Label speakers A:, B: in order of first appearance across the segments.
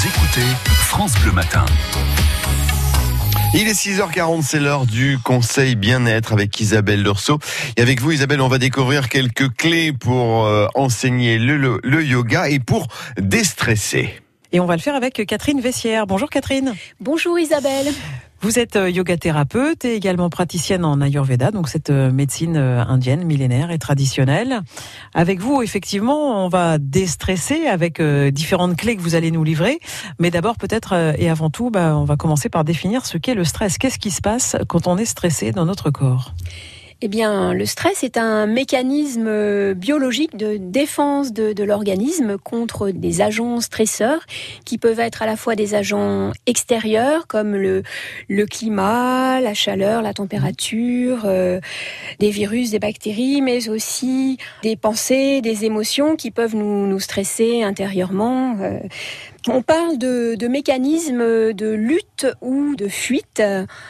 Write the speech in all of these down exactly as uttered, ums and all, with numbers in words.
A: Vous écoutez France Bleu Matin.
B: Il est six heures quarante, c'est l'heure du conseil bien-être avec Isabelle Lurceau. Et avec vous, Isabelle, on va découvrir quelques clés pour euh, enseigner le, le, le yoga et pour déstresser.
C: Et on va le faire avec Catherine Vessière. Bonjour Catherine.
D: Bonjour Isabelle.
C: Vous êtes yoga thérapeute et également praticienne en Ayurveda, donc cette médecine indienne millénaire et traditionnelle. Avec vous, effectivement, on va déstresser avec différentes clés que vous allez nous livrer. Mais d'abord, peut-être et avant tout, bah, on va commencer par définir ce qu'est le stress. Qu'est-ce qui se passe quand on est stressé dans notre corps ?
D: Eh bien, le stress est un mécanisme biologique de défense de, de l'organisme contre des agents stresseurs qui peuvent être à la fois des agents extérieurs comme le, le climat, la chaleur, la température, euh, des virus, des bactéries, mais aussi des pensées, des émotions qui peuvent nous, nous stresser intérieurement. Euh, On parle de, de mécanismes de lutte ou de fuite,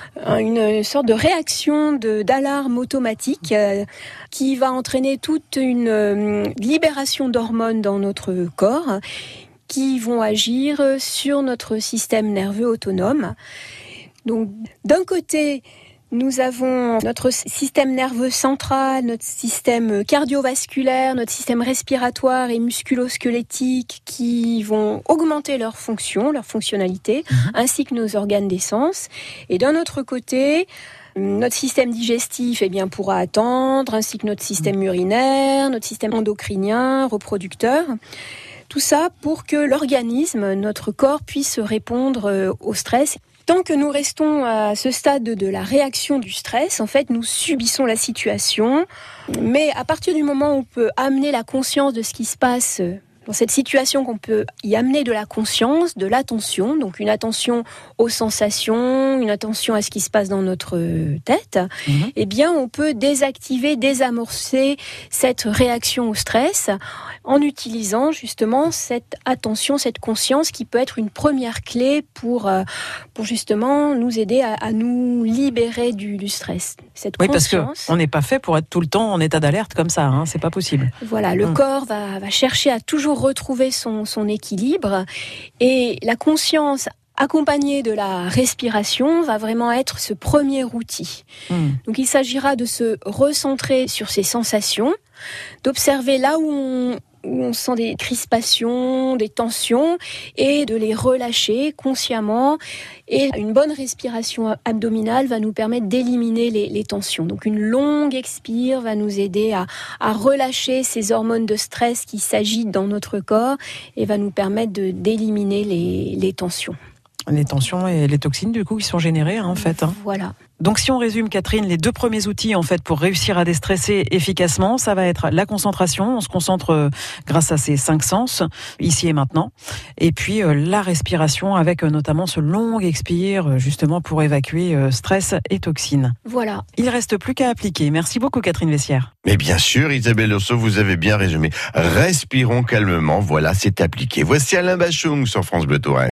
D: une sorte de réaction de, d'alarme automatique euh, qui va entraîner toute une euh, libération d'hormones dans notre corps qui vont agir sur notre système nerveux autonome. Donc, d'un côté, nous avons notre système nerveux central, notre système cardiovasculaire, notre système respiratoire et musculo-squelettique qui vont augmenter leur fonction, leur fonctionnalité, mmh. ainsi que nos organes d'essence. Et d'un autre côté, notre système digestif eh bien, pourra attendre, ainsi que notre système urinaire, notre système endocrinien, reproducteur. Tout ça pour que l'organisme, notre corps, puisse répondre au stress. Tant que nous restons à ce stade de la réaction du stress, en fait, nous subissons la situation. Mais à partir du moment où on peut amener la conscience de ce qui se passe dans cette situation, qu'on peut y amener de la conscience, de l'attention, donc une attention aux sensations, une attention à ce qui se passe dans notre tête, mmh. eh bien, on peut désactiver, désamorcer cette réaction au stress en utilisant justement cette attention, cette conscience qui peut être une première clé pour, pour justement nous aider à, à nous libérer du, du stress. Cette
C: oui,
D: conscience,
C: parce qu'on n'est pas fait pour être tout le temps en état d'alerte comme ça, hein, c'est pas possible.
D: Voilà, le mmh. corps va, va chercher à toujours retrouver son, son équilibre et la conscience accompagnée de la respiration va vraiment être ce premier outil. Mmh. Donc il s'agira de se recentrer sur ses sensations, d'observer là où on, où on sent des crispations, des tensions et de les relâcher consciemment. Et une bonne respiration abdominale va nous permettre d'éliminer les, les tensions. Donc une longue expire va nous aider à, à relâcher ces hormones de stress qui s'agitent dans notre corps et va nous permettre de, d'éliminer les, les tensions.
C: Les tensions et les toxines du coup qui sont générées hein, en fait. Hein.
D: Voilà.
C: Donc si on résume Catherine, les deux premiers outils en fait pour réussir à déstresser efficacement, ça va être la concentration, on se concentre euh, grâce à ces cinq sens, ici et maintenant, et puis euh, la respiration avec euh, notamment ce long expire euh, justement pour évacuer euh, stress et toxines.
D: Voilà.
C: Il reste plus qu'à appliquer. Merci beaucoup Catherine Vessière.
B: Mais bien sûr Isabelle Lurceau, vous avez bien résumé. Respirons calmement, voilà, c'est appliqué. Voici Alain Bachung sur France Bleu Touraine.